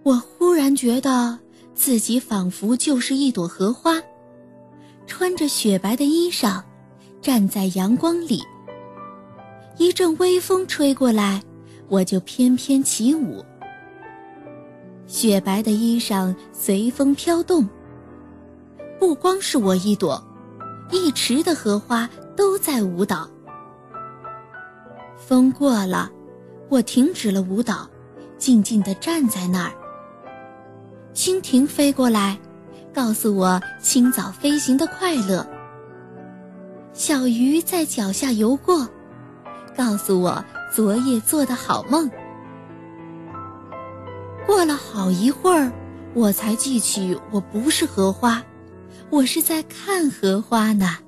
我忽然觉得自己仿佛就是一朵荷花，穿着雪白的衣裳，站在阳光里。一阵微风吹过来，我就翩翩起舞。雪白的衣裳随风飘动，不光是我一朵，一池的荷花都在舞蹈。风过了，我停止了舞蹈，静静地站在那儿。蜻蜓飞过来，告诉我清早飞行的快乐。小鱼在脚下游过，告诉我昨夜做的好梦。过了好一会儿，我才记起我不是荷花，我是在看荷花呢。